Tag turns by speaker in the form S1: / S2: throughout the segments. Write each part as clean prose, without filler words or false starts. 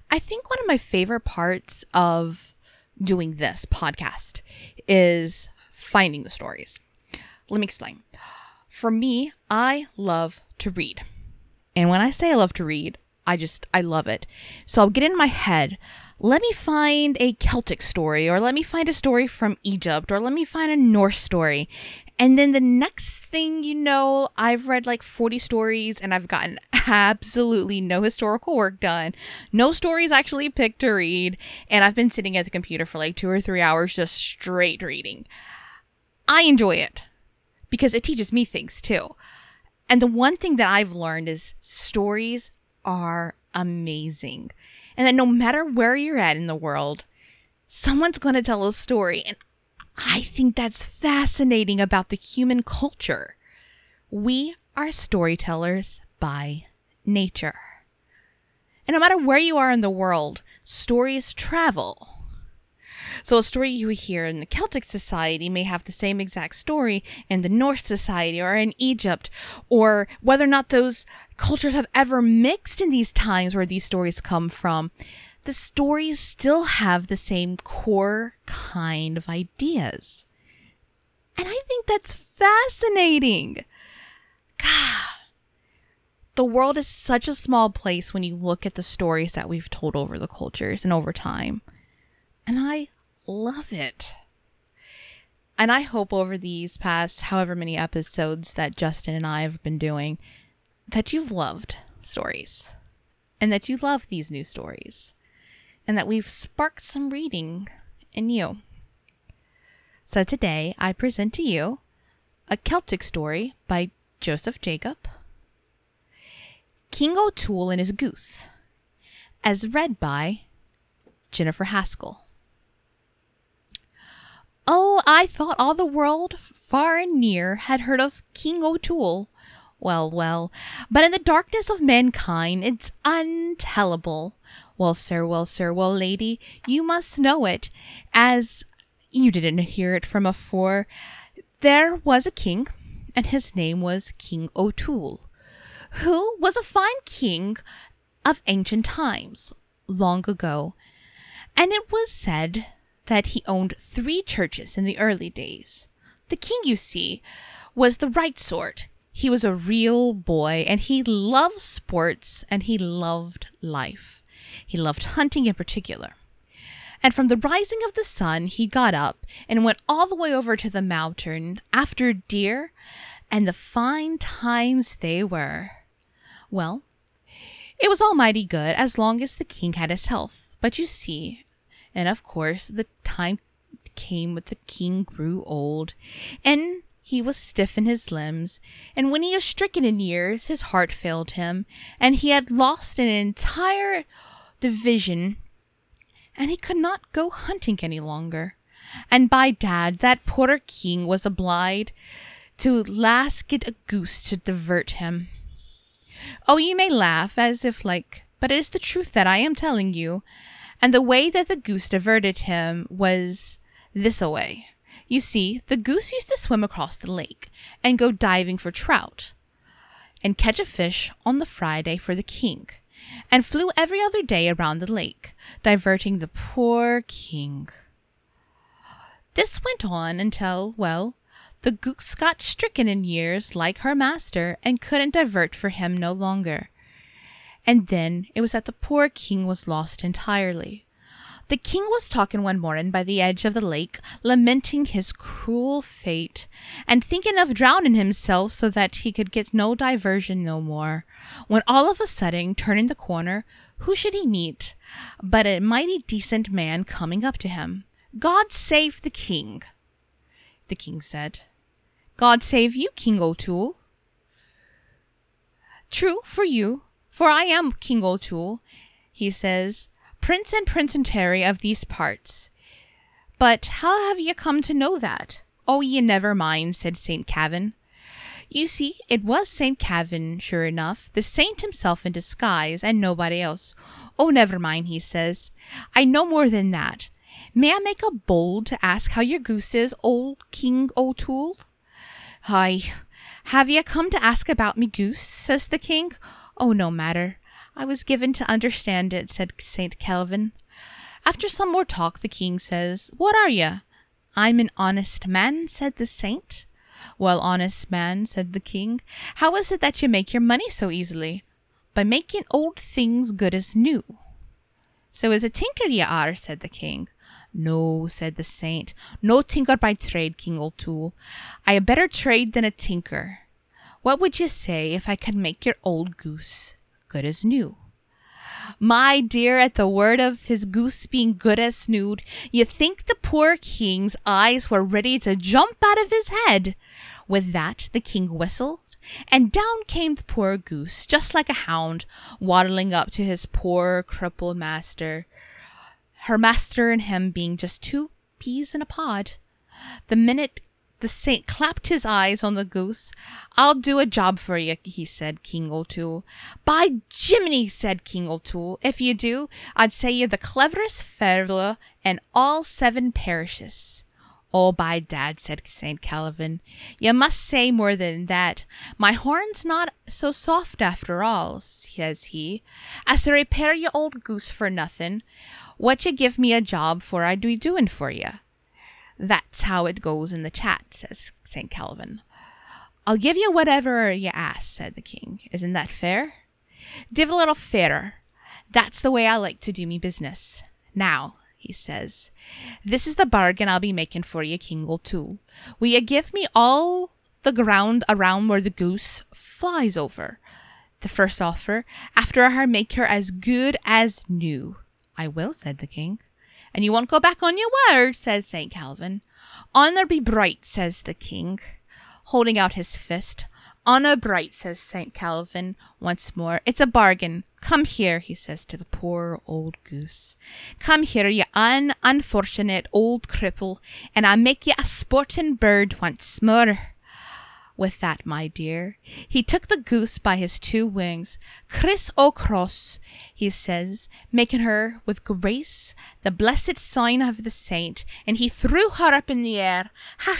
S1: I think one of my favorite parts of doing this podcast is finding the stories. Let me explain. For me, I love to read. And when I say I love to read, I love it. So I'll get in my head, let me find a Celtic story, or let me find a story from Egypt, or let me find a Norse story. And then the next thing you know, I've read like 40 stories and I've gotten absolutely no historical work done. No stories actually picked to read. And I've been sitting at the computer for like 2 or 3 hours just straight reading. I enjoy it because it teaches me things too. And the one thing that I've learned is stories are amazing. And that no matter where you're at in the world, someone's going to tell a story. And I think that's fascinating about the human culture. We are storytellers by nature. And no matter where you are in the world, stories travel. So a story you hear in the Celtic society may have the same exact story in the Norse society or in Egypt, or whether or not those cultures have ever mixed in these times where these stories come from. The stories still have the same core kind of ideas. And I think that's fascinating. God, the world is such a small place when you look at the stories that we've told over the cultures and over time. And I love it. And I hope over these past however many episodes that Justin and I have been doing that you've loved stories and that you love these new stories. And that we've sparked some reading in you. So today I present to you a Celtic story by Joseph Jacob, King O'Toole and His Goose, as read by Jennifer Haskell. Oh, I thought all the world, far and near, had heard of King O'Toole. Well, but in the darkness of mankind, it's untellable. Well, sir, well, lady, you must know it, as you didn't hear it from afore. There was a king, and his name was King O'Toole, who was a fine king of ancient times, long ago. And it was said that he owned 3 churches in the early days. The king, you see, was the right sort. He was a real boy, and he loved sports, and he loved life. He loved hunting in particular. And from the rising of the sun, he got up and went all the way over to the mountain after deer, and the fine times they were. Well, it was all mighty good as long as the king had his health. But you see, and of course, the time came when the king grew old, and he was stiff in his limbs, and when he was stricken in years, his heart failed him, and he had lost an entire division, and he could not go hunting any longer. And by dad, that poor king was obliged to last get a goose to divert him. Oh, you may laugh as if but it is the truth that I am telling you. And the way that the goose diverted him was this-a-way. You see, the goose used to swim across the lake and go diving for trout and catch a fish on the Friday for the king, and flew every other day around the lake, diverting the poor king. This went on until, the goose got stricken in years like her master and couldn't divert for him no longer. And then it was that the poor king was lost entirely. The king was talking one morning by the edge of the lake, lamenting his cruel fate, and thinking of drowning himself so that he could get no diversion no more, when all of a sudden, turning the corner, who should he meet but a mighty decent man coming up to him. "God save the king," the king said. "God save you, King O'Toole." "True for you, for I am King O'Toole," he says, "Prince and Princetary of these parts. But how have ye come to know that?" "Oh, ye never mind," said Saint Kavin. You see, it was Saint Kavin, sure enough, the saint himself in disguise, and nobody else. "Oh, never mind," he says. "I know more than that. May I make a bold to ask how your goose is, old King O'Toole?" "Aye, have ye come to ask about me goose?" says the king. "Oh, no matter. I was given to understand it, said St. Calvin. After some more talk, the king says, What are you? I'm an honest man, said the saint. Well, honest man, said the king, how is it that you make your money so easily? By making old things good as new. So is a tinker ye are, said the king. No, said the saint, no tinker by trade, King O'Toole. I have better trade than a tinker. What would you say if I could make your old goose good as new? My dear, at the word of his goose being good as new, you think the poor king's eyes were ready to jump out of his head. With that, the king whistled, and down came the poor goose, just like a hound, waddling up to his poor crippled master. Her master and him being just 2 peas in a pod. The minute the saint clapped his eyes on the goose, I'll do a job for you, he said, King O'Toole. By Jiminy, said King O'Toole, if you do, I'd say you're the cleverest fellow in all 7 parishes. Oh, by dad, said St. Calvin, you must say more than that. My horn's not so soft after all, says he, as to repair your old goose for nothing. What you give me a job for, I'd be doing for you. That's how it goes in the chat, says St. Calvin. I'll give you whatever you ask, said the king. Isn't that fair? Div a little fairer. That's the way I like to do me business. Now, he says, this is the bargain I'll be making for you, King O'Toole. Will you give me all the ground around where the goose flies over? The first offer, after I make her as good as new. I will, said the king. And you won't go back on your word, says St. Calvin. Honour be bright, says the king, holding out his fist. Honour bright, says St. Calvin once more. It's a bargain. Come here, he says to the poor old goose. Come here, you unfortunate old cripple, and I'll make you a sporting bird once more. With that, my dear, he took the goose by his 2 wings. Criss o cross, he says, making her with grace the blessed sign of the saint, and he threw her up in the air.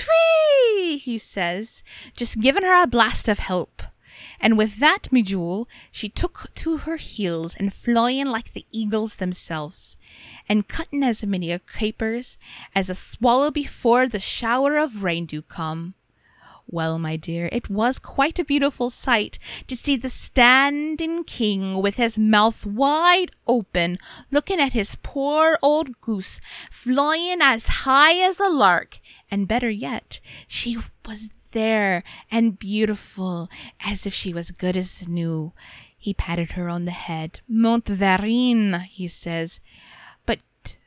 S1: Hashwee, he says, just giving her a blast of help. And with that, me jewel, she took to her heels and flying like the eagles themselves, and cutting as many capers as a swallow before the shower of rain do come. Well, my dear, it was quite a beautiful sight to see the standing king with his mouth wide open, looking at his poor old goose flying as high as a lark, and better yet, she was there and beautiful as if she was good as new. He patted her on the head. Montverine, he says, but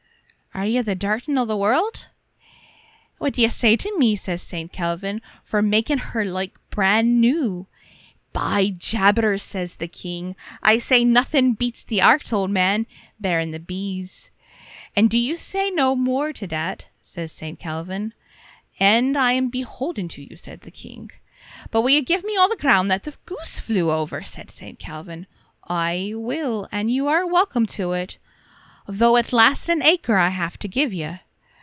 S1: are you the darting of the world? What do you say to me, says St. Calvin, for making her like brand new? By jabbers, says the king, I say nothing beats the art, old man, bearing the bees. And do you say no more to that, says St. Calvin. And I am beholden to you, said the king. But will you give me all the ground that the goose flew over, said St. Calvin. I will, and you are welcome to it, though it lasts an acre I have to give you.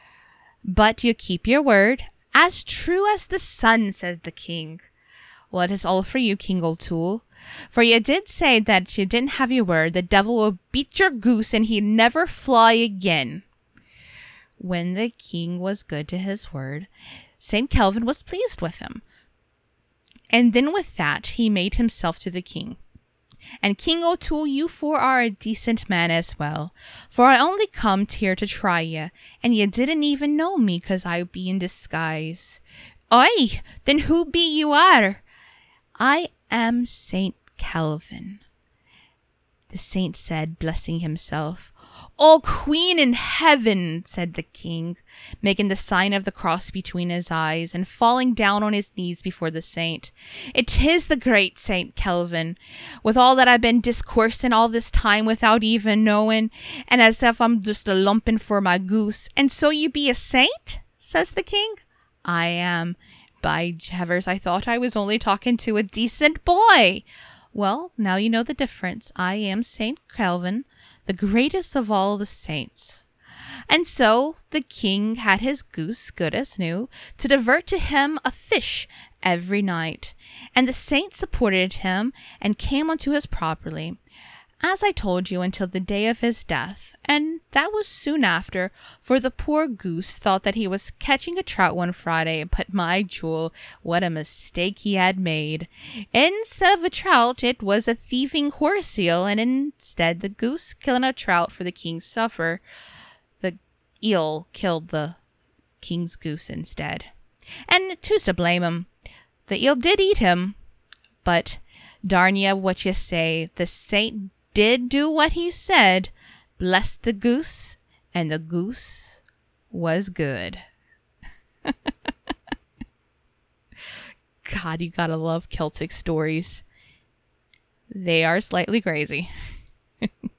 S1: But you keep your word, as true as the sun, says the king. Well, it is all for you, King O'Toole, for you did say that you didn't have your word. The devil will beat your goose, and he'd never fly again. When the king was good to his word, St. Calvin was pleased with him. And then with that, he made himself to the king. And King O'Toole, you 4 are a decent man as well, for I only come here to try ye, and ye didn't even know me, 'cause I be in disguise. Aye, then who be you are? I am St. Calvin. The saint said, blessing himself. O Queen in heaven, said the king, making the sign of the cross between his eyes and falling down on his knees before the saint. It is the great St. Calvin, with all that I've been discoursing all this time without even knowing, and as if I'm just a lumping for my goose. And so you be a saint? Says the king. I am. By Jevers, I thought I was only talking to a decent boy. Well, now you know the difference. I am St. Calvin, the greatest of all the saints. And so the king had his goose good as new, to divert to him a fish every night. And the saint supported him and came unto his property. as I told you, until the day of his death, and that was soon after, for the poor goose thought that he was catching a trout one Friday, but my jewel, what a mistake he had made. Instead of a trout, it was a thieving horse eel, and instead the goose killing a trout for the king's supper, the eel killed the king's goose instead. And who's to blame him? The eel did eat him, but darn ya, what you say, the saint did do what he said, blessed the goose, and the goose was good. God, you gotta love Celtic stories. They are slightly crazy.